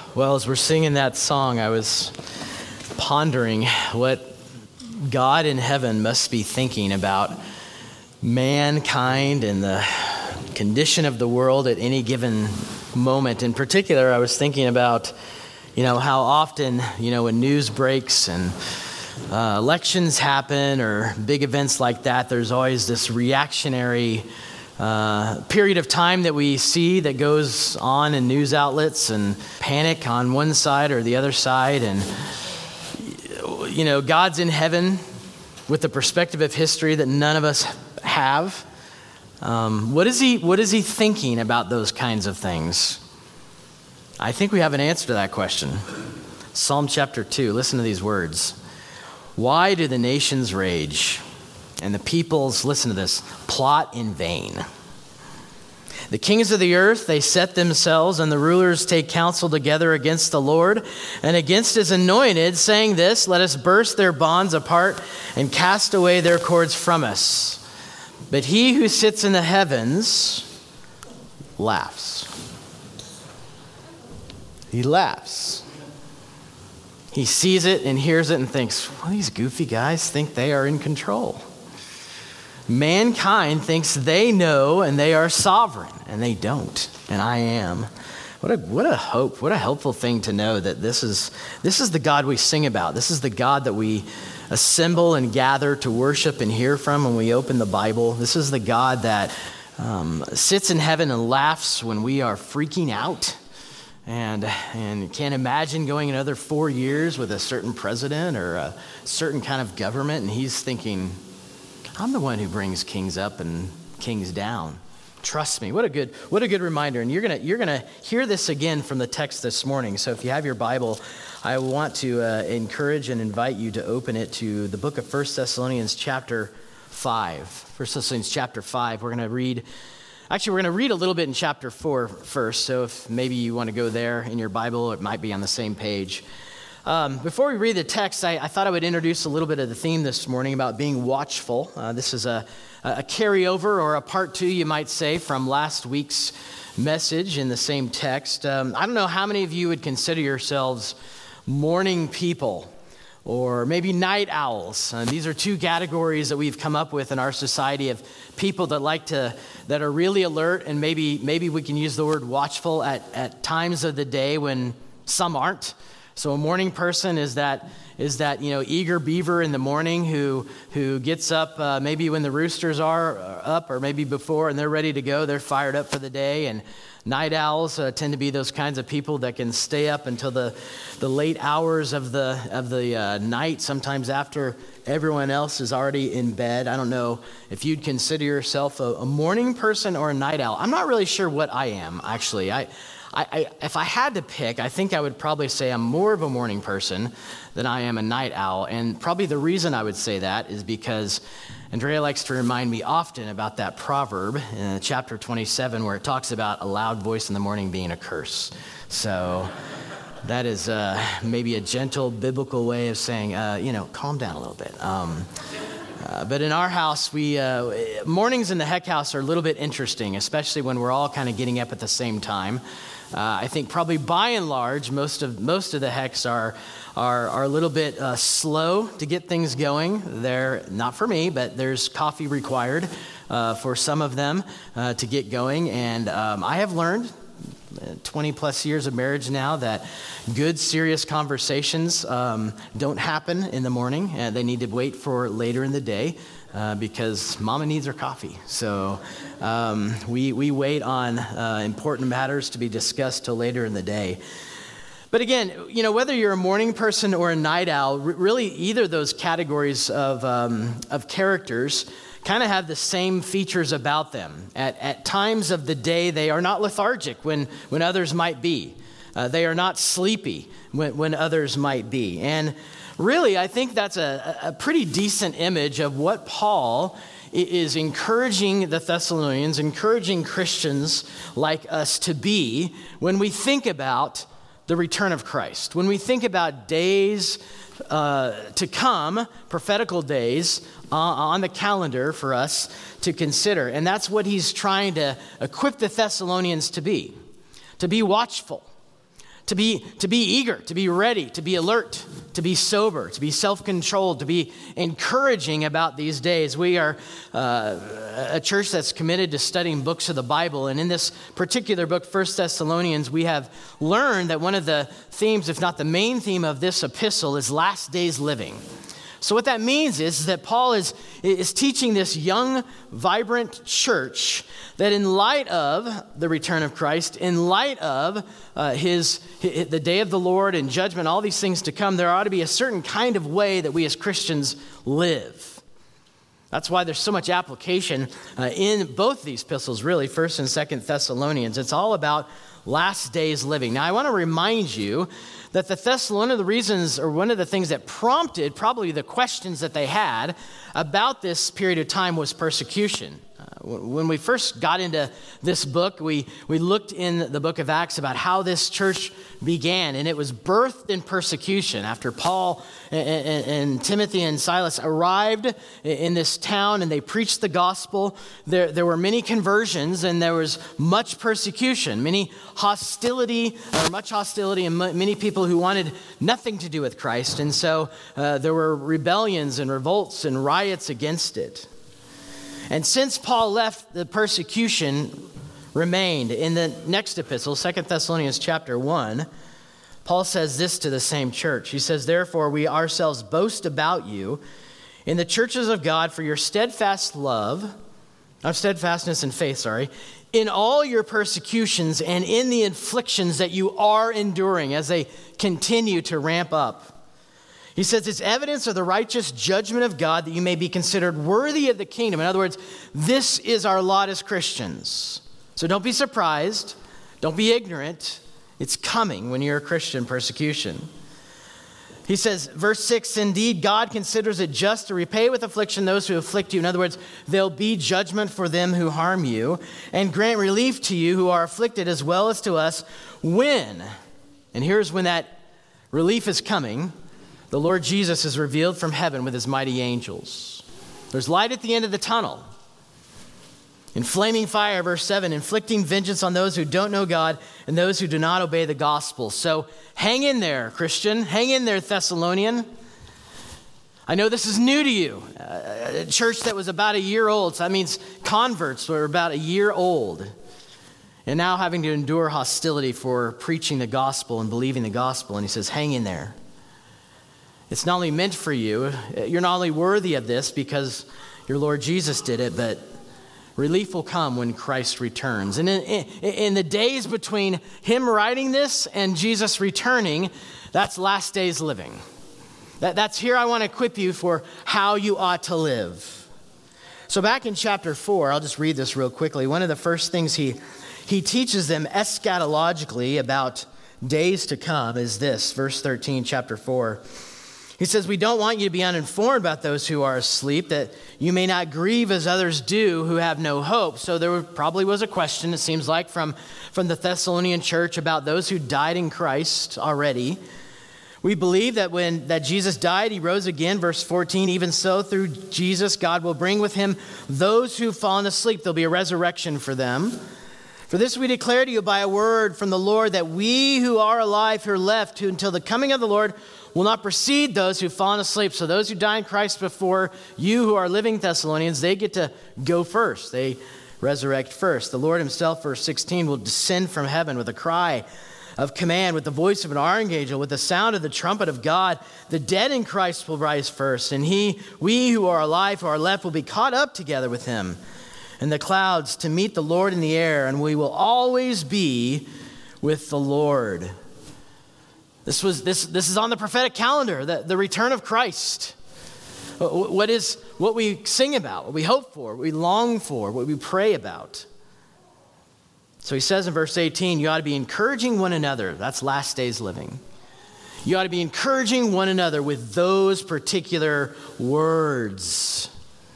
Well, as we're singing that song, I was pondering what God in heaven must be thinking about mankind and the condition of the world at any given moment. In particular, I was thinking about, how often, when news breaks and elections happen or big events like that, there's always this reactionary period of time that we see that goes on in news outlets and panic on one side or the other side. And, God's in heaven with the perspective of history that none of us have. What is he thinking about those kinds of things? I think we have an answer to that question. Psalm chapter 2, listen to these words. Why do the nations rage and the peoples, listen to this, plot in vain? The kings of the earth, they set themselves, and the rulers take counsel together against the Lord and against his anointed, saying this, let us burst their bonds apart and cast away their cords from us. But he who sits in the heavens laughs. He laughs. He sees it and hears it and thinks, well, these goofy guys think they are in control. Mankind thinks they know and they are sovereign, and they don't, and I am. What a hope, what a helpful thing to know that this is the God we sing about. This is the God that we assemble and gather to worship and hear from when we open the Bible. This is the God that sits in heaven and laughs when we are freaking out and can't imagine going another 4 years with a certain president or a certain kind of government, and he's thinking, I'm the one who brings kings up and kings down. Trust me. What a good reminder. And you're gonna hear this again from the text this morning. So if you have your Bible, I want to encourage and invite you to open it to the book of 1 Thessalonians chapter 5. 1 Thessalonians chapter 5. We're gonna read a little bit in chapter 4 first. So if maybe you want to go there in your Bible, it might be on the same page. Before we read the text, I thought I would introduce a little bit of the theme this morning about being watchful. This is a carryover or a part two, you might say, from last week's message in the same text. I don't know how many of you would consider yourselves morning people or maybe night owls. These are two categories that we've come up with in our society of people that are really alert, and maybe we can use the word watchful at times of the day when some aren't. So a morning person is that eager beaver in the morning who gets up maybe when the roosters are up or maybe before, and they're ready to go. They're fired up for the day. And night owls tend to be those kinds of people that can stay up until the late hours of the night, sometimes after everyone else is already in bed. I don't know if you'd consider yourself a morning person or a night owl. I'm not really sure what I am, actually. If I had to pick, I think I would probably say I'm more of a morning person than I am a night owl. And probably the reason I would say that is because Andrea likes to remind me often about that proverb in chapter 27 where it talks about a loud voice in the morning being a curse. So that is maybe a gentle biblical way of saying, calm down a little bit. But in our house, mornings in the Heck house are a little bit interesting, especially when we're all kind of getting up at the same time. I think probably by and large, most of the Hecks are a little bit slow to get things going. They're not for me, but there's coffee required for some of them to get going. And I have learned 20 plus years of marriage now that good, serious conversations don't happen in the morning. They need to wait for later in the day because mama needs her coffee. So we wait on important matters to be discussed till later in the day. But again, whether you're a morning person or a night owl, really either of those categories of characters kind of have the same features about them. At times of the day, they are not lethargic when others might be. They are not sleepy when others might be. And really, I think that's a pretty decent image of what Paul is encouraging the Thessalonians, encouraging Christians like us to be when we think about the return of Christ. When we think about days to come, prophetical days on the calendar for us to consider. And that's what he's trying to equip the Thessalonians to be watchful, to be eager, to be ready, to be alert, to be sober, to be self-controlled, to be encouraging about these days. We are a church that's committed to studying books of the Bible. And in this particular book, 1 Thessalonians, we have learned that one of the themes, if not the main theme of this epistle, is last days living. So what that means is that Paul is teaching this young, vibrant church that in light of the return of Christ, in light of the day of the Lord and judgment, all these things to come, there ought to be a certain kind of way that we as Christians live. That's why there's so much application in both these epistles, really, 1 and 2 Thessalonians. It's all about last days living. Now, I want to remind you that one of the reasons, or one of the things that prompted probably the questions that they had about this period of time was persecution. When we first got into this book, we looked in the book of Acts about how this church began, and it was birthed in persecution. After Paul and Timothy and Silas arrived in this town and they preached the gospel, there were many conversions and there was much persecution, much hostility, and many people who wanted nothing to do with Christ. And so there were rebellions and revolts and riots against it. And since Paul left, the persecution remained. In the next epistle, 2 Thessalonians chapter 1, Paul says this to the same church. He says, "Therefore we ourselves boast about you in the churches of God for your steadfastness and faith, in all your persecutions and in the afflictions that you are enduring," as they continue to ramp up. He says, "It's evidence of the righteous judgment of God that you may be considered worthy of the kingdom." In other words, this is our lot as Christians. So don't be surprised. Don't be ignorant. It's coming when you're a Christian, persecution. He says, verse 6, "Indeed, God considers it just to repay with affliction those who afflict you." In other words, there'll be judgment for them who harm you, "and grant relief to you who are afflicted as well as to us when," and here's when that relief is coming, "the Lord Jesus is revealed from heaven with his mighty angels." There's light at the end of the tunnel. In flaming fire, verse 7, "inflicting vengeance on those who don't know God and those who do not obey the gospel." So hang in there, Christian. Hang in there, Thessalonian. I know this is new to you. A church that was about a year old. So that means converts were about a year old. And now having to endure hostility for preaching the gospel and believing the gospel. And he says, hang in there. It's not only meant for you, you're not only worthy of this because your Lord Jesus did it, but relief will come when Christ returns. And in the days between him writing this and Jesus returning, that's last days living. That's here I want to equip you for how you ought to live. So back in chapter 4, I'll just read this real quickly. One of the first things he teaches them eschatologically about days to come is this, verse 13, chapter 4. He says, "We don't want you to be uninformed about those who are asleep, that you may not grieve as others do who have no hope." So there probably was a question, it seems like, from the Thessalonian church about those who died in Christ already. "We believe that Jesus died, he rose again." Verse 14, "Even so, through Jesus, God will bring with him those who've fallen asleep." There'll be a resurrection for them. "For this we declare to you by a word from the Lord, that we who are alive, who are left, until the coming of the Lord, will not precede those who've fallen asleep." So those who die in Christ before you who are living Thessalonians, they get to go first. They resurrect first. "The Lord himself," verse 16, "will descend from heaven with a cry of command, with the voice of an archangel, with the sound of the trumpet of God. The dead in Christ will rise first, and we who are alive, who are left, will be caught up together with him in the clouds to meet the Lord in the air, and we will always be with the Lord." This is on the prophetic calendar, the return of Christ. What we sing about, what we hope for, what we long for, what we pray about. So he says in verse 18, you ought to be encouraging one another. That's last days living. You ought to be encouraging one another with those particular words.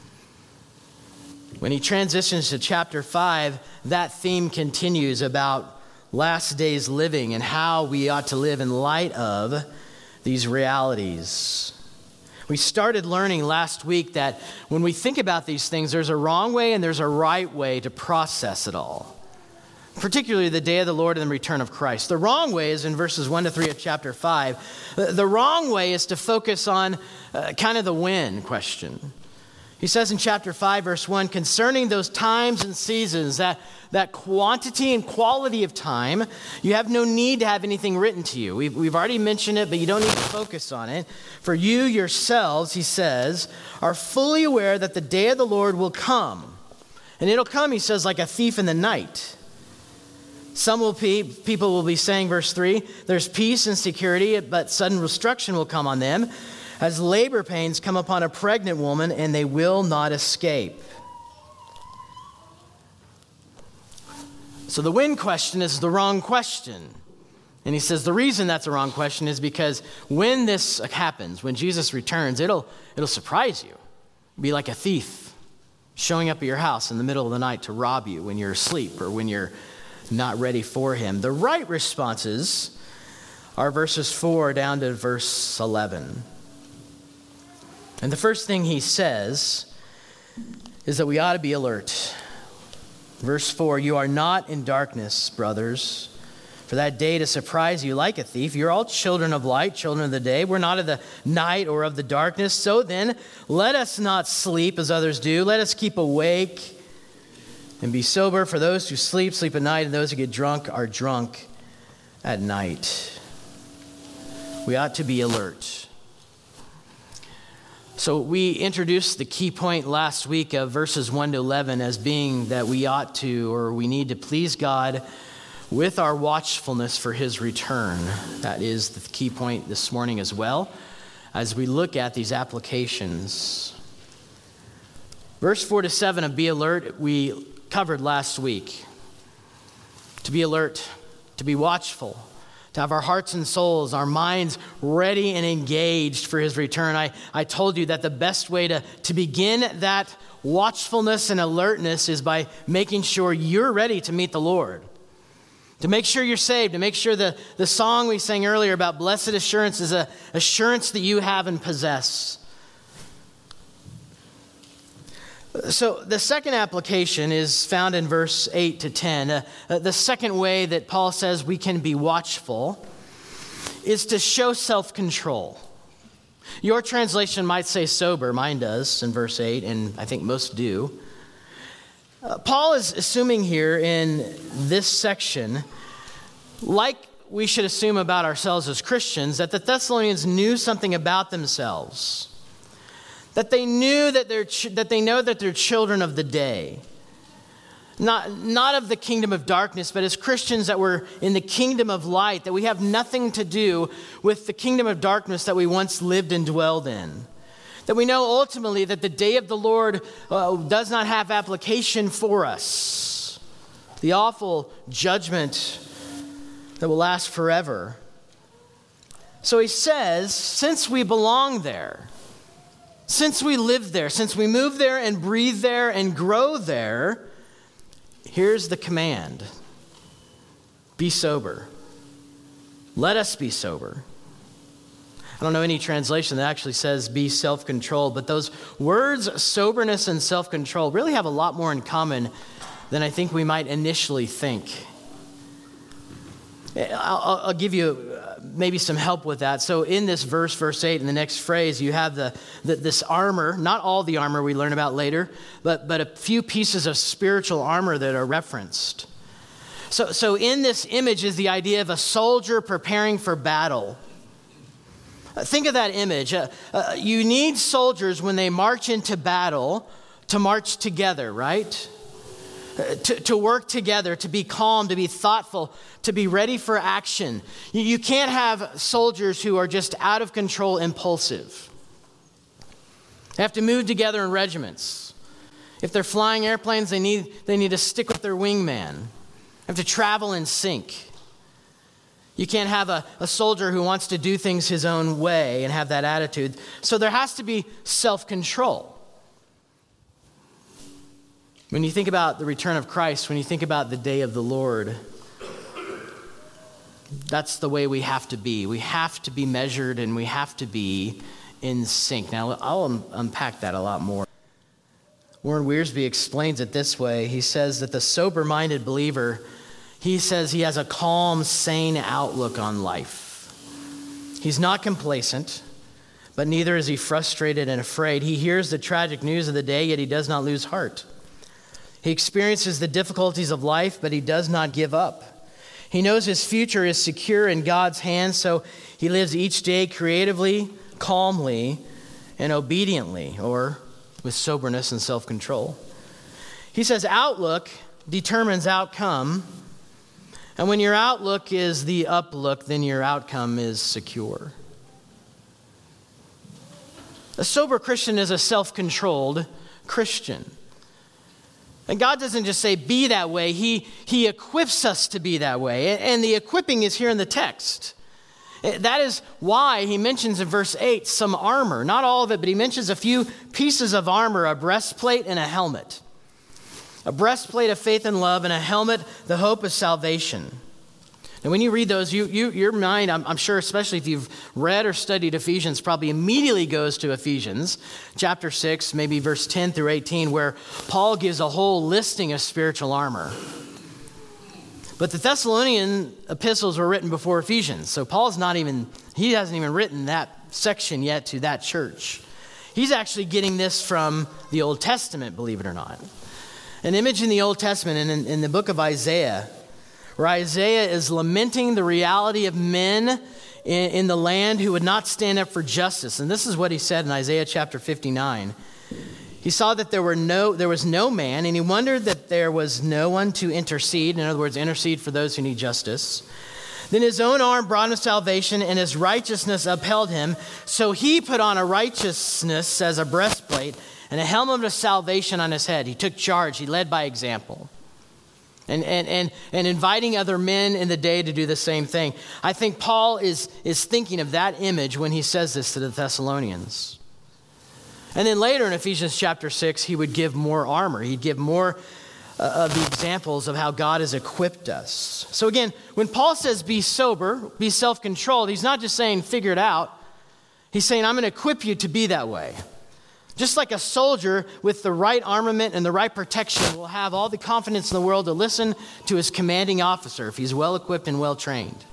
When he transitions to chapter 5, that theme continues about last days living and how we ought to live in light of these realities. We started learning last week that when we think about these things, there's a wrong way and there's a right way to process it all. particularly the day of the Lord and the return of Christ. The wrong way is in verses 1 to 3 of chapter 5. The wrong way is to focus on kind of the when question. He says in chapter 5, verse 1, concerning those times and seasons, that quantity and quality of time, you have no need to have anything written to you. We've already mentioned it, but you don't need to focus on it. For you yourselves, he says, are fully aware that the day of the Lord will come. And it'll come, he says, like a thief in the night. People will be saying, verse 3, there's peace and security, but sudden destruction will come on them, as labor pains come upon a pregnant woman, and they will not escape. So the when question is the wrong question. And he says the reason that's the wrong question is because when this happens, when Jesus returns, it'll surprise you. It'll be like a thief showing up at your house in the middle of the night to rob you when you're asleep or when you're not ready for him. The right responses are verses 4 down to verse 11. And the first thing he says is that we ought to be alert. Verse 4, you are not in darkness, brothers, for that day to surprise you like a thief. You're all children of light, children of the day. We're not of the night or of the darkness. So then, let us not sleep as others do. Let us keep awake and be sober. For those who sleep, sleep at night, and those who get drunk are drunk at night. We ought to be alert. So we introduced the key point last week of verses 1 to 11 as being that we ought to, or we need to please God with our watchfulness for his return. That is the key point this morning as well, as we look at these applications. Verse 4 to 7 of be alert, we covered last week. To be alert, to be watchful, to have our hearts and souls, our minds ready and engaged for his return. I told you that the best way to begin that watchfulness and alertness is by making sure you're ready to meet the Lord. To make sure you're saved, to make sure the song we sang earlier about blessed assurance is an assurance that you have and possess. So the second application is found in verse 8 to 10. The second way that Paul says we can be watchful is to show self-control. Your translation might say sober, mine does in verse 8, and I think most do. Paul is assuming here in this section, like we should assume about ourselves as Christians, that the Thessalonians knew something about themselves. That they knew that they're children of the day. Not of the kingdom of darkness, but as Christians that were in the kingdom of light, that we have nothing to do with the kingdom of darkness that we once lived and dwelled in. That we know ultimately that the day of the Lord does not have application for us. The awful judgment that will last forever. So he says, since we belong there, since we live there, since we move there and breathe there and grow there, here's the command. Be sober. Let us be sober. I don't know any translation that actually says be self-controlled, but those words, soberness and self-control, really have a lot more in common than I think we might initially think. I'll give you maybe some help with that. So in this verse 8, in the next phrase, you have this armor, not all the armor we learn about later, but a few pieces of spiritual armor that are referenced. So in this image is the idea of a soldier preparing for battle. Think of that image. You need soldiers when they march into battle to march together, right? To work together, to be calm, to be thoughtful, to be ready for action. You can't have soldiers who are just out of control, impulsive. They have to move together in regiments. If they're flying airplanes, they need to stick with their wingman. They have to travel in sync. You can't have a soldier who wants to do things his own way and have that attitude. So there has to be self-control. When you think about the return of Christ, when you think about the day of the Lord, that's the way we have to be. We have to be measured and we have to be in sync. Now, I'll unpack that a lot more. Warren Wiersbe explains it this way. He says that the sober-minded believer he says he has a calm, sane outlook on life. He's not complacent, but neither is he frustrated and afraid. He hears the tragic news of the day, yet he does not lose heart. He experiences the difficulties of life, but he does not give up. He knows his future is secure in God's hands, so he lives each day creatively, calmly, and obediently, or with soberness and self-control. He says outlook determines outcome, and when your outlook is the uplook, then your outcome is secure. A sober Christian is a self-controlled Christian. And God doesn't just say, be that way. He equips us to be that way. And the equipping is here in the text. That is why he mentions in verse 8 some armor. Not all of it, but he mentions a few pieces of armor, a breastplate and a helmet. A breastplate of faith and love, and a helmet, the hope of salvation. And when you read those, your mind, I'm sure, especially if you've read or studied Ephesians, probably immediately goes to Ephesians chapter 6, maybe verse 10 through 18, where Paul gives a whole listing of spiritual armor. But the Thessalonian epistles were written before Ephesians, so he hasn't even written that section yet to that church. He's actually getting this from the Old Testament, believe it or not. An image in the Old Testament, and in the book of Isaiah, where Isaiah is lamenting the reality of men in the land who would not stand up for justice. And this is what he said in Isaiah chapter 59. He saw that there was no man, and he wondered that there was no one to intercede. In other words, intercede for those who need justice. Then his own arm brought him salvation, and his righteousness upheld him. So he put on a righteousness as a breastplate and a helmet of salvation on his head. He took charge. He led by example. And inviting other men in the day to do the same thing. I think Paul is thinking of that image when he says this to the Thessalonians. And then later in Ephesians chapter 6, he would give more armor. He'd give more of the examples of how God has equipped us. So again, when Paul says be sober, be self-controlled, he's not just saying figure it out. He's saying I'm going to equip you to be that way. Just like a soldier with the right armament and the right protection will have all the confidence in the world to listen to his commanding officer if he's well equipped and well trained.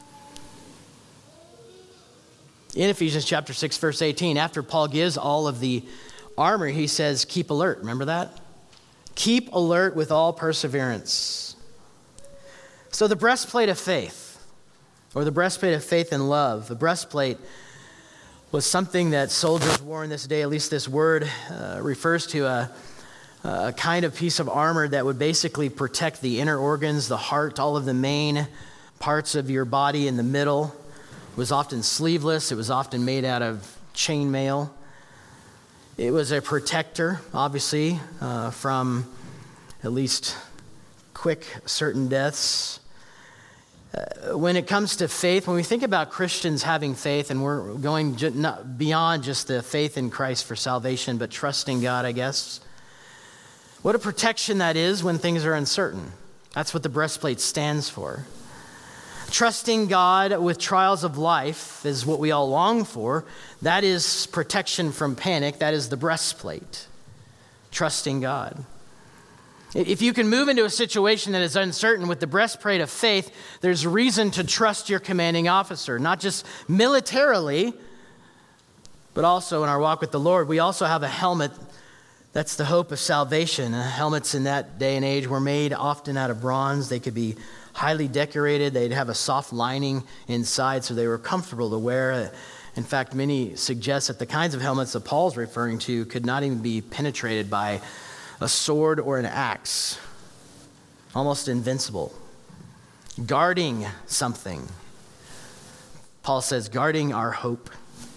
In Ephesians chapter 6, verse 18, after Paul gives all of the armor, he says, keep alert. Remember that? Keep alert with all perseverance. So the breastplate of faith, or the breastplate of faith and love, the breastplate was something that soldiers wore in this day. At least this word refers to a kind of piece of armor that would basically protect the inner organs, the heart, all of the main parts of your body in the middle. It was often sleeveless. It was often made out of chainmail. It was a protector, obviously, from at least quick, certain deaths. When it comes to faith, when we think about Christians having faith, and we're going not beyond just the faith in Christ for salvation, but trusting God, I guess, what a protection that is when things are uncertain. That's what the breastplate stands for. Trusting God with trials of life is what we all long for. That is protection from panic. That is the breastplate. Trusting God. If you can move into a situation that is uncertain with the breastplate of faith, there's reason to trust your commanding officer, not just militarily, but also in our walk with the Lord. We also have a helmet that's the hope of salvation. Helmets in that day and age were made often out of bronze. They could be highly decorated. They'd have a soft lining inside, so they were comfortable to wear. In fact, many suggest that the kinds of helmets that Paul's referring to could not even be penetrated by a sword or an axe. Almost invincible. Guarding something. Paul says, guarding our hope.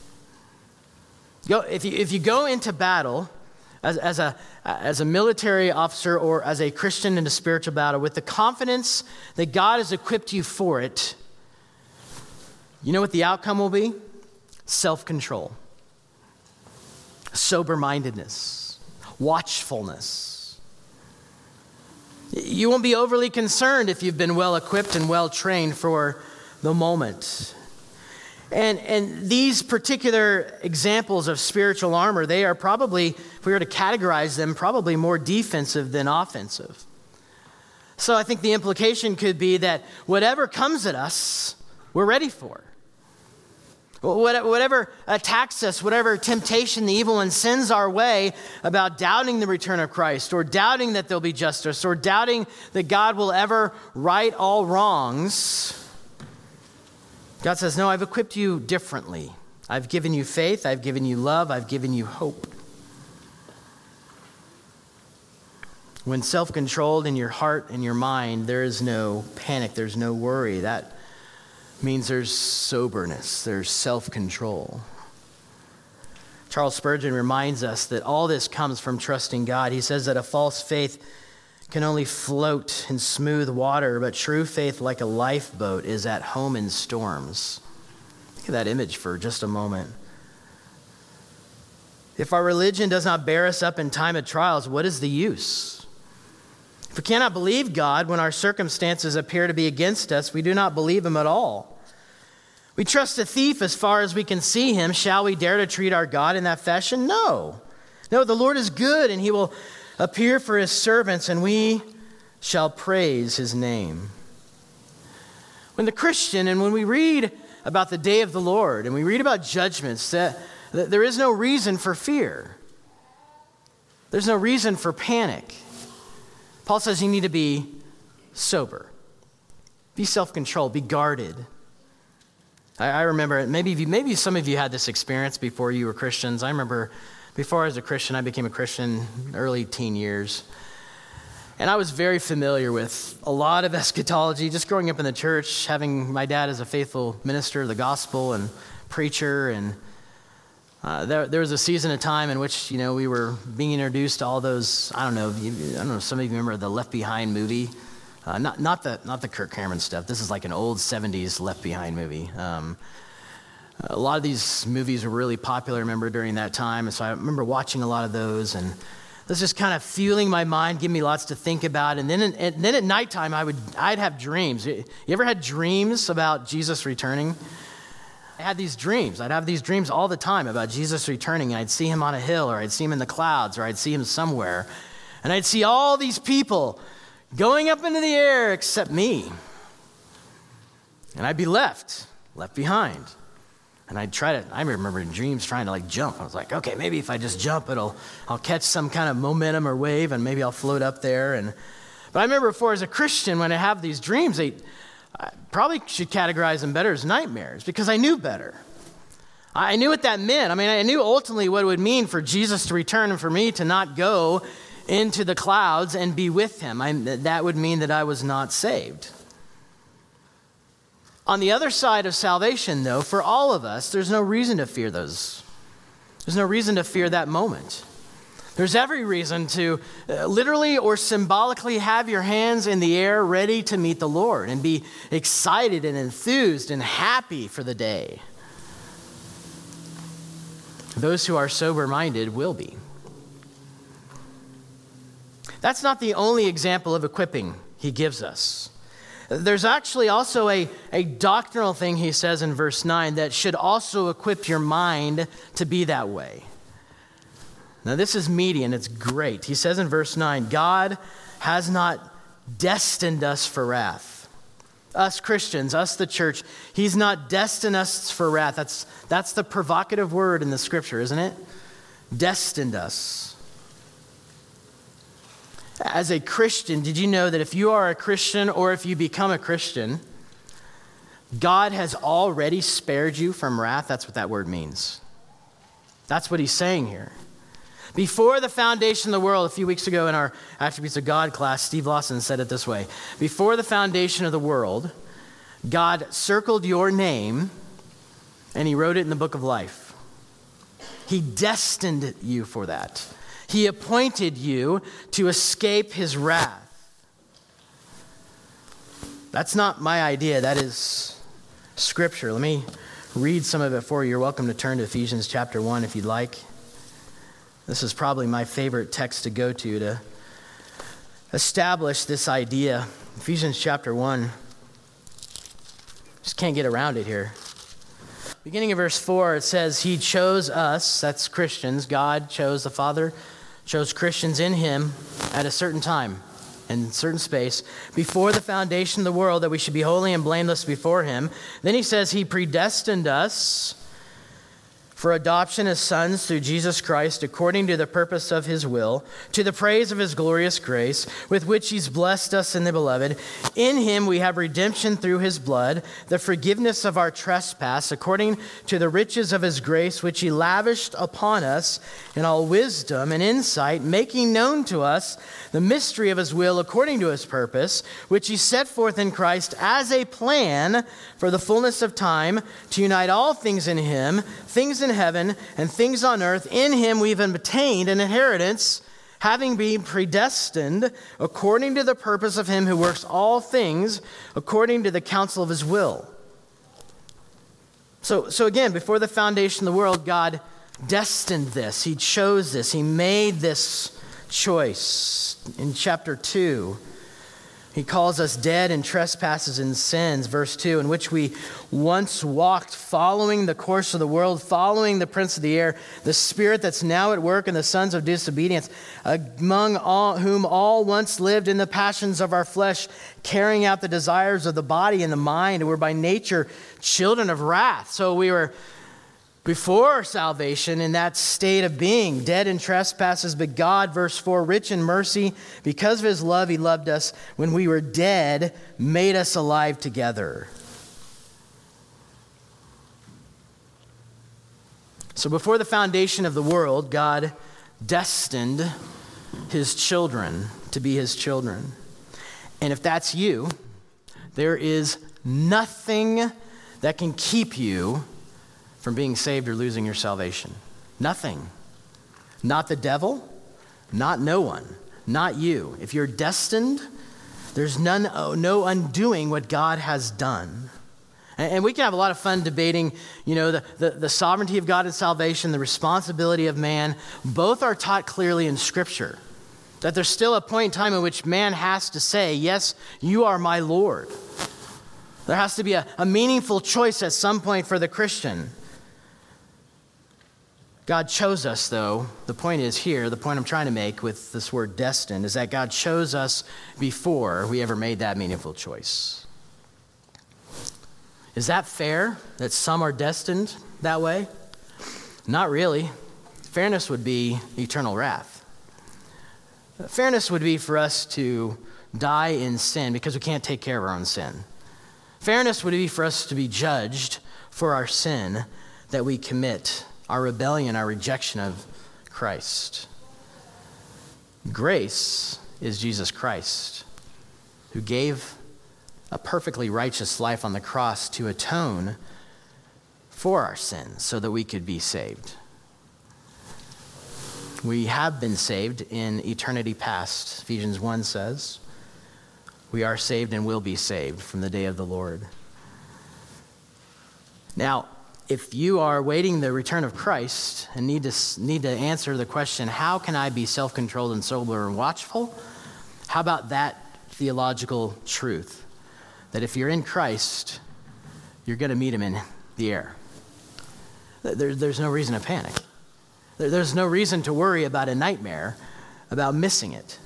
If you go into battle as a military officer or as a Christian in a spiritual battle with the confidence that God has equipped you for it, you know what the outcome will be? Self-control. Sober-mindedness. Watchfulness. You won't be overly concerned if you've been well equipped and well trained for the moment. And these particular examples of spiritual armor, they are probably, if we were to categorize them, probably more defensive than offensive. So I think the implication could be that whatever comes at us, we're ready for. Whatever attacks us, whatever temptation the evil one sends our way about doubting the return of Christ, or doubting that there'll be justice, or doubting that God will ever right all wrongs, God says, no, I've equipped you differently. I've given you faith, I've given you love, I've given you hope. When self-controlled in your heart and your mind, there is no panic, there's no worry. That means there's soberness, there's self-control. Charles Spurgeon reminds us that all this comes from trusting God. He says that a false faith can only float in smooth water, but true faith, like a lifeboat, is at home in storms. Look at that image for just a moment. If our religion does not bear us up in time of trials, what is the use? If we cannot believe God when our circumstances appear to be against us, we do not believe him at all. We trust a thief as far as we can see him. Shall we dare to treat our God in that fashion? No. No, the Lord is good, and he will appear for his servants, and we shall praise his name. When the Christian, and when we read about the day of the Lord, and we read about judgments, that there is no reason for fear. There's no reason for panic. Paul says you need to be sober, be self-controlled, be guarded. I remember, maybe some of you had this experience before you were Christians. I remember before I was a Christian, I became a Christian early teen years. And I was very familiar with a lot of eschatology, just growing up in the church, having my dad as a faithful minister of the gospel and preacher. And there was a season of time in which, we were being introduced to all those, I don't know if some of you remember the Left Behind movie. Not the Kirk Cameron stuff. This is like an old 70s Left Behind movie. A lot of these movies were really popular, I remember, during that time. And so I remember watching a lot of those, and this just kind of fueling my mind, giving me lots to think about. And then at nighttime, I'd have dreams. You ever had dreams about Jesus returning? I had these dreams. I'd have these dreams all the time about Jesus returning. I'd see him on a hill, or I'd see him in the clouds, or I'd see him somewhere. And I'd see all these people going up into the air except me. And I'd be left behind. And I remember in dreams trying to jump. I was like, okay, maybe if I just jump, I'll catch some kind of momentum or wave, and maybe I'll float up there. But I remember before, as a Christian, when I have these dreams, I probably should categorize them better as nightmares, because I knew better. I knew what that meant. I knew ultimately what it would mean for Jesus to return and for me to not go into the clouds and be with him. That would mean that I was not saved. On the other side of salvation, though, for all of us, there's no reason to fear those. There's no reason to fear that moment. There's every reason to literally or symbolically have your hands in the air ready to meet the Lord and be excited and enthused and happy for the day. Those who are sober-minded will be. That's not the only example of equipping he gives us. There's actually also a doctrinal thing he says in verse 9 that should also equip your mind to be that way. Now this is meaty and it's great. He says in verse 9, God has not destined us for wrath. Us Christians, us the church, he's not destined us for wrath. That's the provocative word in the scripture, isn't it? Destined us. As a Christian, did you know that if you are a Christian or if you become a Christian, God has already spared you from wrath? That's what that word means. That's what he's saying here. Before the foundation of the world, a few weeks ago in our Attributes of God class, Steve Lawson said it this way. Before the foundation of the world, God circled your name and he wrote it in the book of life. He destined you for that. He appointed you to escape his wrath. That's not my idea. That is scripture. Let me read some of it for you. You're welcome to turn to Ephesians chapter 1 if you'd like. This is probably my favorite text to go to establish this idea. Ephesians chapter 1. Just can't get around it here. Beginning of verse 4, it says, he chose us, that's Christians. God chose, the Father chose Christians in him at a certain time. in a certain space, before the foundation of the world, that we should be holy and blameless before him. Then he says he predestined us for adoption as sons through Jesus Christ, according to the purpose of his will, to the praise of his glorious grace, with which he's blessed us in the beloved. In him we have redemption through his blood, the forgiveness of our trespass, according to the riches of his grace, which he lavished upon us in all wisdom and insight, making known to us the mystery of his will, according to his purpose, which he set forth in Christ as a plan for the fullness of time, to unite all things in him, things in heaven and things on earth. In him we've obtained an inheritance, having been predestined according to the purpose of him who works all things according to the counsel of his will. So again, before the foundation of the world, God destined this. He chose this. He made this choice. In chapter 2, he calls us dead in trespasses and sins, verse 2, in which we once walked, following the course of the world, following the prince of the air, the spirit that's now at work in the sons of disobedience, among whom all once lived in the passions of our flesh, carrying out the desires of the body and the mind, and were by nature children of wrath. So we were before salvation in that state of being, dead in trespasses, but God, verse 4, rich in mercy, because of his love, he loved us when we were dead, made us alive together. So before the foundation of the world, God destined his children to be his children. And if that's you, there is nothing that can keep you from being saved or losing your salvation. Nothing. Not the devil, not no one, not you. If you're destined, there's no undoing what God has done. And we can have a lot of fun debating, the sovereignty of God and salvation, the responsibility of man. Both are taught clearly in Scripture. That there's still a point in time in which man has to say, yes, you are my Lord. There has to be a meaningful choice at some point for the Christian. God chose us, though. The point is here, the point I'm trying to make with this word destined, is that God chose us before we ever made that meaningful choice. Is that fair, that some are destined that way? Not really. Fairness would be eternal wrath. Fairness would be for us to die in sin because we can't take care of our own sin. Fairness would be for us to be judged for our sin that we commit, our rebellion, our rejection of Christ. Grace is Jesus Christ, who gave a perfectly righteous life on the cross to atone for our sins so that we could be saved. We have been saved in eternity past. Ephesians 1 says, we are saved and will be saved from the day of the Lord. Now, if you are waiting the return of Christ and need to answer the question, how can I be self-controlled and sober and watchful? How about that theological truth? That if you're in Christ, you're going to meet him in the air. There's no reason to panic. There's no reason to worry about a nightmare, about missing it.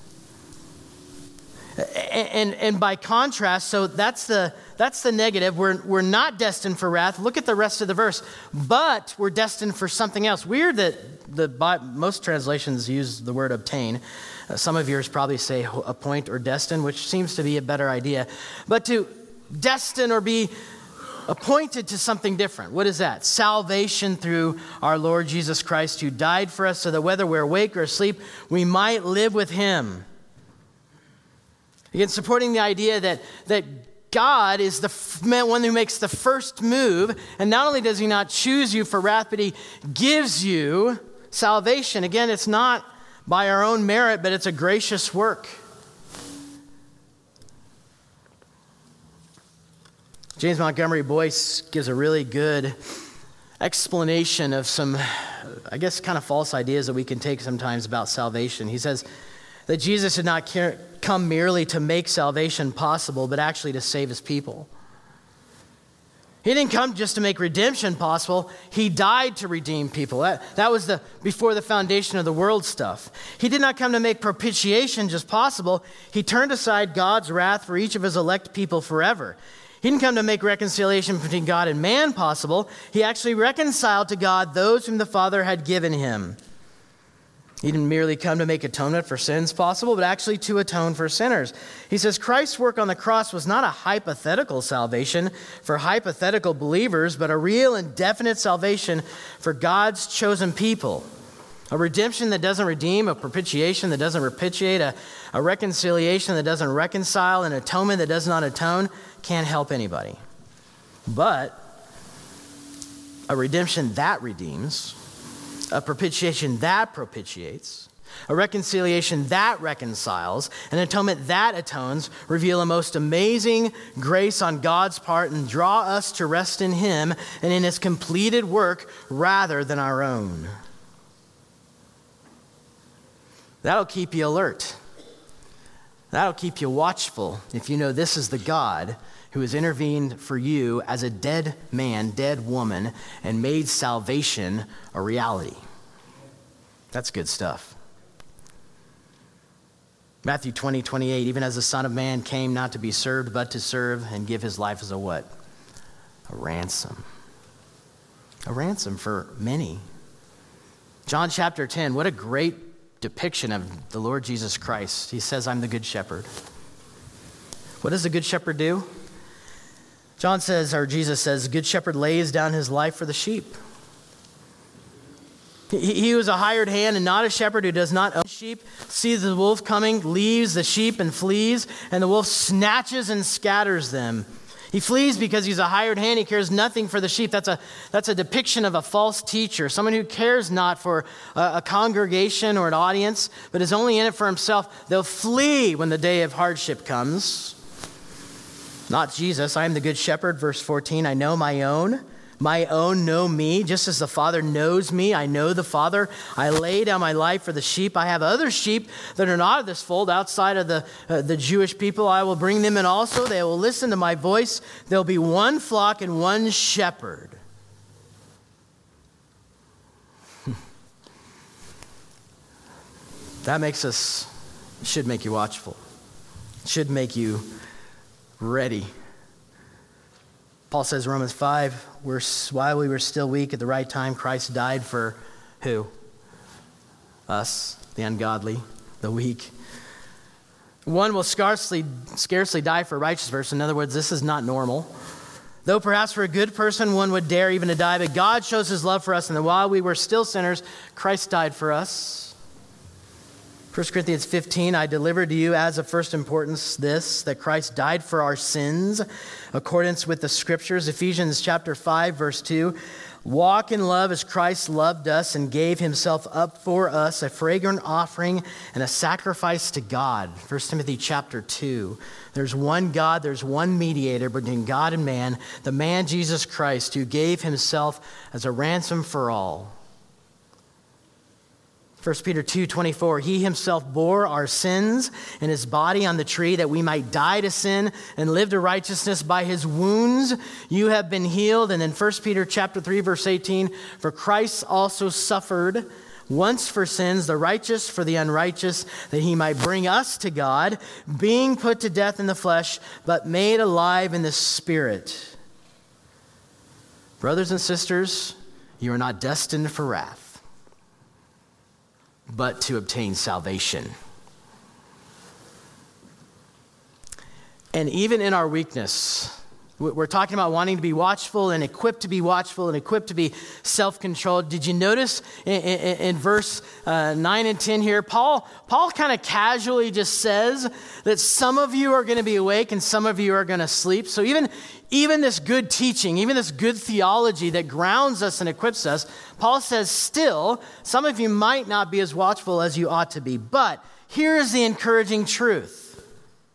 And by contrast, so that's the negative. We're not destined for wrath. Look at the rest of the verse. But we're destined for something else. Weird that most translations use the word obtain. Some of yours probably say appoint or destine, which seems to be a better idea. But to destine or be appointed to something different. What is that? Salvation through our Lord Jesus Christ, who died for us so that whether we're awake or asleep, we might live with him. Again, supporting the idea that God is the one who makes the first move, and not only does he not choose you for wrath, but he gives you salvation. Again, it's not by our own merit, but it's a gracious work. James Montgomery Boyce gives a really good explanation of some, I guess, kind of false ideas that we can take sometimes about salvation. He says that Jesus did not come merely to make salvation possible, but actually to save his people. He didn't come just to make redemption possible. He died to redeem people. That was before the foundation of the world stuff. He did not come to make propitiation just possible. He turned aside God's wrath for each of his elect people forever. He didn't come to make reconciliation between God and man possible. He actually reconciled to God those whom the Father had given him. He didn't merely come to make atonement for sins possible, but actually to atone for sinners. He says Christ's work on the cross was not a hypothetical salvation for hypothetical believers, but a real and definite salvation for God's chosen people. A redemption that doesn't redeem, a propitiation that doesn't propitiate, a reconciliation that doesn't reconcile, an atonement that does not atone, can't help anybody. But a redemption that redeems, a propitiation that propitiates, a reconciliation that reconciles, an atonement that atones, reveal a most amazing grace on God's part and draw us to rest in him and in his completed work rather than our own. That'll keep you alert. That'll keep you watchful if you know this is the God who has intervened for you as a dead man, dead woman, and made salvation a reality. That's good stuff. Matthew 20:28, even as the Son of Man came not to be served, but to serve and give his life as a what? A ransom. A ransom for many. John chapter 10, what a great depiction of the Lord Jesus Christ. He says, I'm the good shepherd. What does the good shepherd do? John says, or Jesus says, the good shepherd lays down his life for the sheep. He was a hired hand and not a shepherd who does not own sheep, sees the wolf coming, leaves the sheep and flees, and the wolf snatches and scatters them. He flees because he's a hired hand. He cares nothing for the sheep. That's a depiction of a false teacher, someone who cares not for a congregation or an audience, but is only in it for himself. They'll flee when the day of hardship comes. Not Jesus. I am the good shepherd, verse 14. I know my own. My own know me, just as the Father knows me. I know the Father. I lay down my life for the sheep. I have other sheep that are not of this fold, outside of the Jewish people. I will bring them in also. They will listen to my voice. There'll be one flock and one shepherd. That should make you watchful. It should make you ready. Paul says, Romans 5, while we were still weak at the right time, Christ died for who? Us, the ungodly, the weak. One will scarcely die for a righteous person. In other words, this is not normal. Though perhaps for a good person, one would dare even to die, but God shows his love for us, and that while we were still sinners, Christ died for us. 1 Corinthians 15, I delivered to you as of first importance this, that Christ died for our sins, accordance with the scriptures. Ephesians chapter 5, verse 2, walk in love as Christ loved us and gave himself up for us, a fragrant offering and a sacrifice to God. 1 Timothy chapter 2, there's one God, there's one mediator between God and man, the man Jesus Christ, who gave himself as a ransom for all. 1 Peter 2:24, he himself bore our sins in his body on the tree that we might die to sin and live to righteousness. By his wounds you have been healed. And then 1 Peter chapter 3, verse 18, for Christ also suffered once for sins, the righteous for the unrighteous, that he might bring us to God, being put to death in the flesh, but made alive in the spirit. Brothers and sisters, you are not destined for wrath, but to obtain salvation. And even in our weakness, we're talking about wanting to be watchful and equipped to be watchful and equipped to be self-controlled. Did you notice in verse 9 and 10 here, Paul kind of casually just says that some of you are going to be awake and some of you are going to sleep. So even this good teaching, even this good theology that grounds us and equips us, Paul says still, some of you might not be as watchful as you ought to be. But here is the encouraging truth.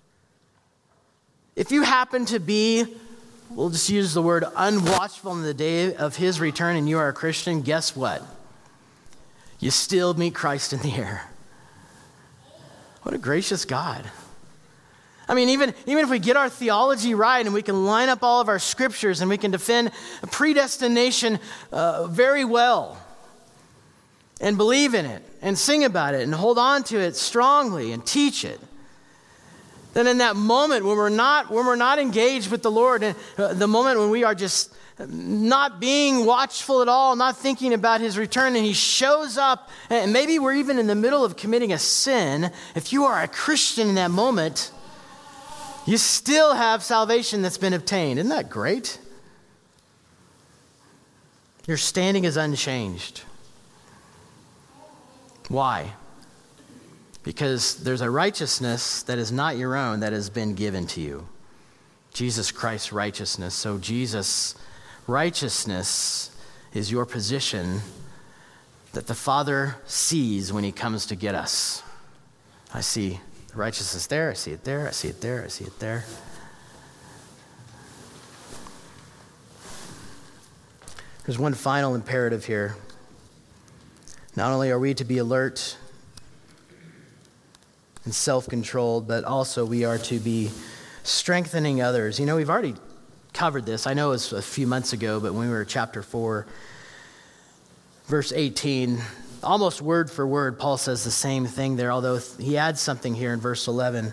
If you happen to be, we'll just use the word unwatchful in the day of his return and you are a Christian, guess what? You still meet Christ in the air. What a gracious God. I mean, even if we get our theology right and we can line up all of our scriptures and we can defend predestination very well and believe in it and sing about it and hold on to it strongly and teach it, then in that moment when we're not engaged with the Lord, and the moment when we are just not being watchful at all, not thinking about his return, and he shows up, and maybe we're even in the middle of committing a sin, if you are a Christian in that moment, you still have salvation that's been obtained. Isn't that great? Your standing is unchanged. Why? Because there's a righteousness that is not your own that has been given to you. Jesus Christ's righteousness. So Jesus' righteousness is your position that the Father sees when he comes to get us. I see righteousness there, I see it there, I see it there, I see it there. There's one final imperative here. Not only are we to be alert and self-controlled, but also we are to be strengthening others. You know, we've already covered this. I know it was a few months ago, but when we were in chapter 4, verse 18, almost word for word, Paul says the same thing there, although he adds something here in verse 11.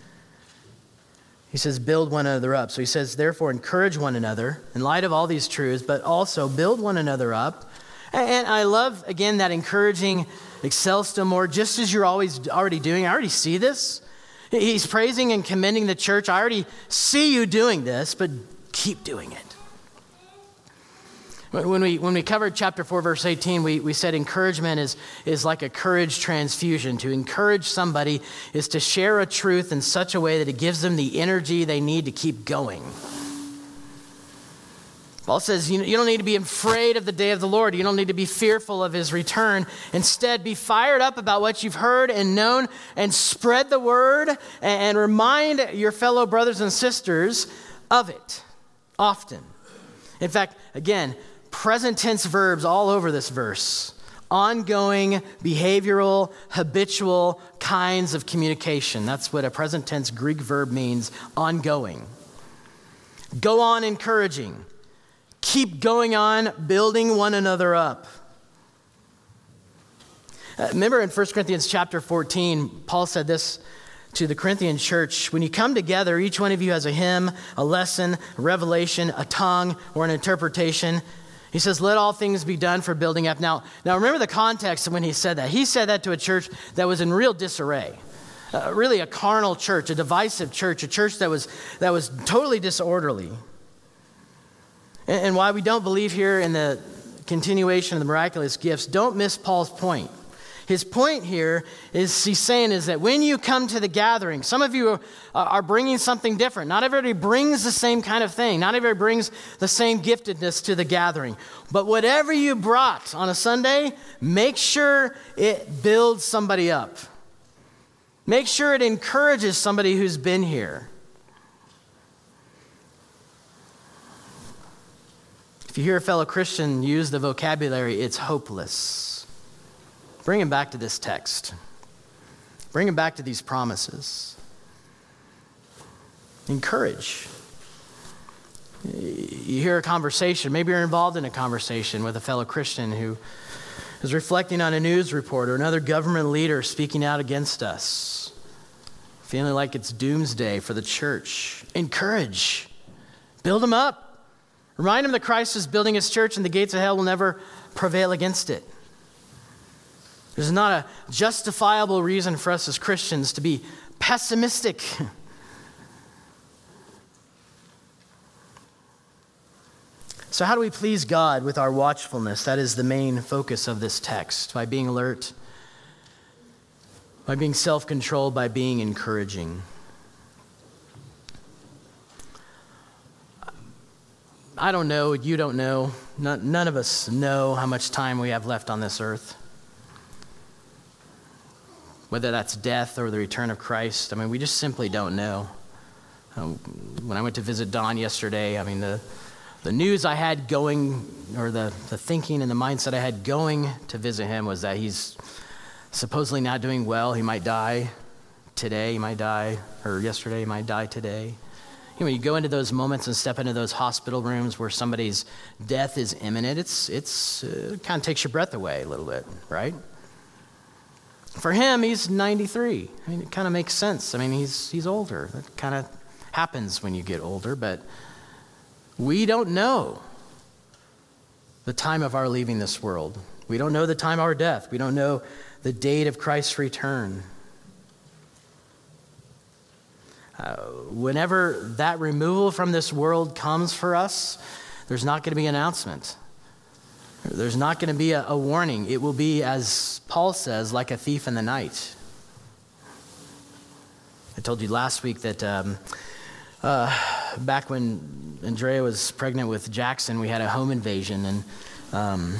He says, build one another up. So he says, therefore, encourage one another in light of all these truths, but also build one another up. And I love, again, that encouraging excel still more, just as you're already doing. I already see this. He's praising and commending the church. I already see you doing this, but keep doing it. When we covered chapter 4, verse 18, we said encouragement is like a courage transfusion. To encourage somebody is to share a truth in such a way that it gives them the energy they need to keep going. Paul says you don't need to be afraid of the day of the Lord. You don't need to be fearful of his return. Instead, be fired up about what you've heard and known, and spread the word and remind your fellow brothers and sisters of it often. In fact, again, present tense verbs all over this verse. Ongoing, behavioral, habitual kinds of communication. That's what a present tense Greek verb means, ongoing. Go on encouraging. Keep going on building one another up. Remember in 1 Corinthians chapter 14, Paul said this to the Corinthian church: when you come together, each one of you has a hymn, a lesson, a revelation, a tongue, or an interpretation. He says, let all things be done for building up. Now remember the context of when he said that. He said that to a church that was in real disarray. Really a carnal church, a divisive church, a church that was totally disorderly. And why we don't believe here in the continuation of the miraculous gifts, don't miss Paul's point. His point here is he's saying is that when you come to the gathering, some of you are bringing something different. Not everybody brings the same kind of thing. Not everybody brings the same giftedness to the gathering. But whatever you brought on a Sunday, make sure it builds somebody up. Make sure it encourages somebody who's been here. If you hear a fellow Christian use the vocabulary, it's hopeless. Bring him back to this text. Bring him back to these promises. Encourage. You hear a conversation, maybe you're involved in a conversation with a fellow Christian who is reflecting on a news report or another government leader speaking out against us, feeling like it's doomsday for the church. Encourage. Build him up. Remind him that Christ is building his church and the gates of hell will never prevail against it. There's not a justifiable reason for us as Christians to be pessimistic. So how do we please God with our watchfulness? That is the main focus of this text. By being alert, by being self-controlled, by being encouraging. I don't know, you don't know, none of us know how much time we have left on this earth. Whether that's death or the return of Christ, I mean, we just simply don't know. When I went to visit Don yesterday, I mean, the news I had going, or the thinking and the mindset I had going to visit him was that he's supposedly not doing well. He might die today, you might die, or yesterday, you might die today. You know, you go into those moments and step into those hospital rooms where somebody's death is imminent, it kind of takes your breath away a little bit, right? For him, he's 93. I mean, it kind of makes sense. I mean, he's older. That kind of happens when you get older, but we don't know the time of our leaving this world. We don't know the time of our death. We don't know the date of Christ's return. Whenever that removal from this world comes for us, there's not going to be an announcement. There's not going to be a warning. It will be, as Paul says, like a thief in the night. I told you last week that back when Andrea was pregnant with Jackson, we had a home invasion. And,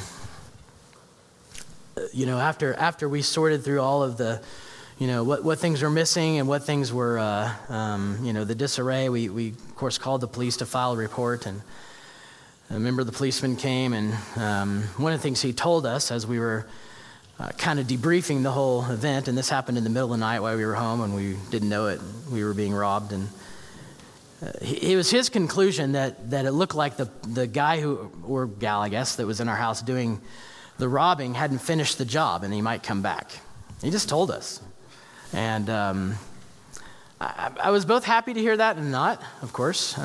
after we sorted through all of the, what things were missing and what things were, the disarray, we of course called the police to file a report. And I remember the policeman came, and one of the things he told us as we were kind of debriefing the whole event, and this happened in the middle of the night while we were home and we didn't know it, we were being robbed. And it was his conclusion that it looked like the guy or gal, I guess, that was in our house doing the robbing hadn't finished the job and he might come back. He just told us. And I was both happy to hear that and not, of course.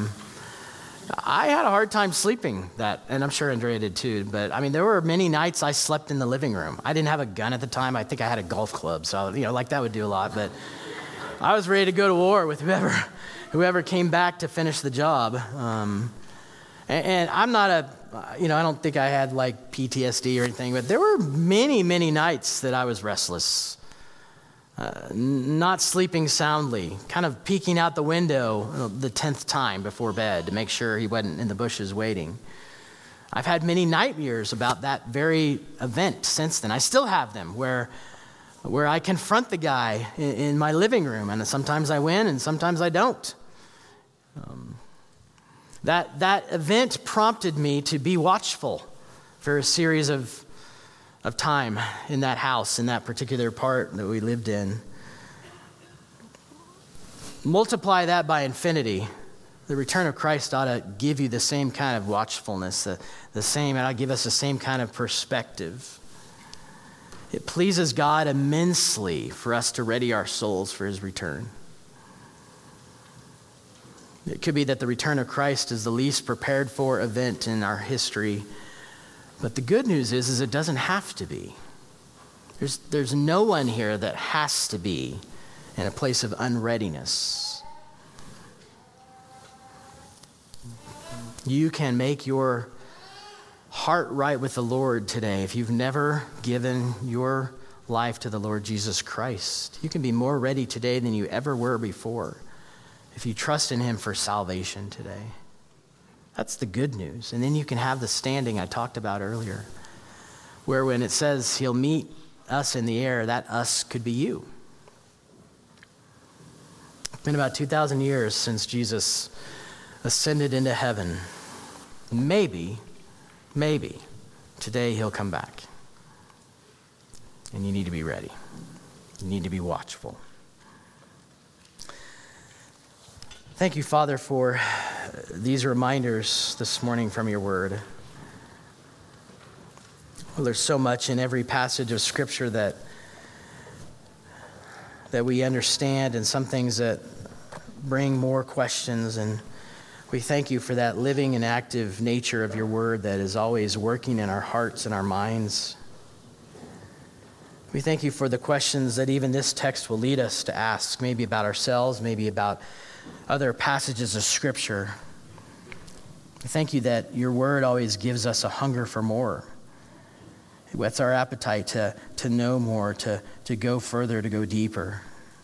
I had a hard time sleeping that, and I'm sure Andrea did too, but I mean, there were many nights I slept in the living room. I didn't have a gun at the time. I think I had a golf club, so, that would do a lot, but I was ready to go to war with whoever came back to finish the job. And I'm not I don't think I had like PTSD or anything, but there were many, many nights that I was restless. Not sleeping soundly, kind of peeking out the window the 10th time before bed to make sure he wasn't in the bushes waiting. I've had many nightmares about that very event since then. I still have them where I confront the guy in my living room, and sometimes I win and sometimes I don't. That event prompted me to be watchful for a series of time in that house, in that particular part that we lived in. Multiply that by infinity. The return of Christ ought to give you the same kind of watchfulness, it ought to give us the same kind of perspective. It pleases God immensely for us to ready our souls for his return. It could be that the return of Christ is the least prepared for event in our history. But the good news is it doesn't have to be. There's no one here that has to be in a place of unreadiness. You can make your heart right with the Lord today if you've never given your life to the Lord Jesus Christ. You can be more ready today than you ever were before if you trust in him for salvation today. That's the good news. And then you can have the standing I talked about earlier, where when it says he'll meet us in the air, that us could be you. It's been about 2,000 years since Jesus ascended into heaven. Maybe, today he'll come back. And you need to be ready. You need to be watchful. Thank you, Father, for these reminders this morning from your word. Well, there's so much in every passage of Scripture that we understand, and some things that bring more questions. And we thank you for that living and active nature of your word that is always working in our hearts and our minds. We thank you for the questions that even this text will lead us to ask, maybe about ourselves, maybe about other passages of Scripture. Thank you that your word always gives us a hunger for more. It whets our appetite to know more, to go further, to go deeper.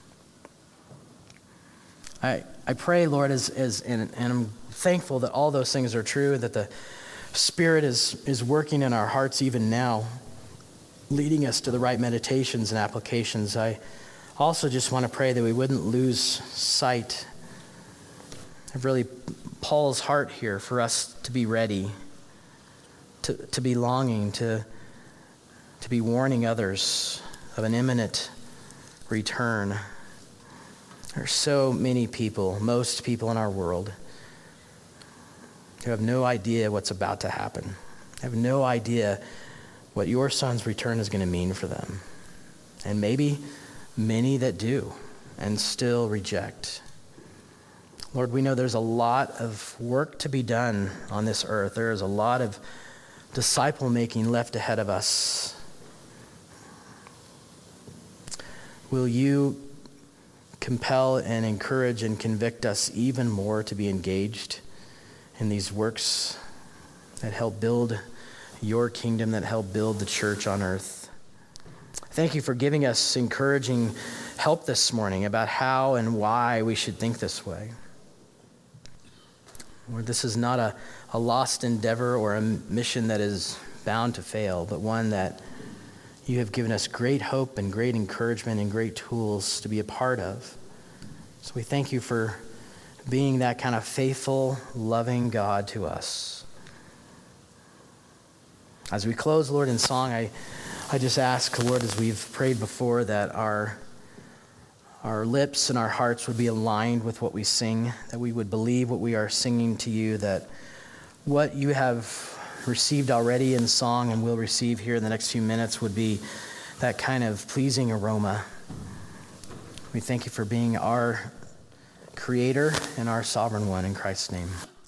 I pray, Lord, and I'm thankful that all those things are true, that the Spirit is working in our hearts even now, leading us to the right meditations and applications. I also just want to pray that we wouldn't lose sight of really Paul's heart here for us to be ready, to be longing, to be warning others of an imminent return, There are so many people, most people in our world, who have no idea what's about to happen, have no idea what your son's return is going to mean for them. And maybe many that do and still reject. Lord, we know there's a lot of work to be done on this earth. There is a lot of disciple making left ahead of us. Will you compel and encourage and convict us even more to be engaged in these works that help build your kingdom, that help build the church on earth? Thank you for giving us encouraging help this morning about how and why we should think this way. Lord, this is not a lost endeavor or a mission that is bound to fail, but one that you have given us great hope and great encouragement and great tools to be a part of. So we thank you for being that kind of faithful, loving God to us. As we close, Lord, in song, I just ask, Lord, as we've prayed before, that our lips and our hearts would be aligned with what we sing, that we would believe what we are singing to you, that what you have received already in song and will receive here in the next few minutes would be that kind of pleasing aroma. We thank you for being our creator and our sovereign one in Christ's name.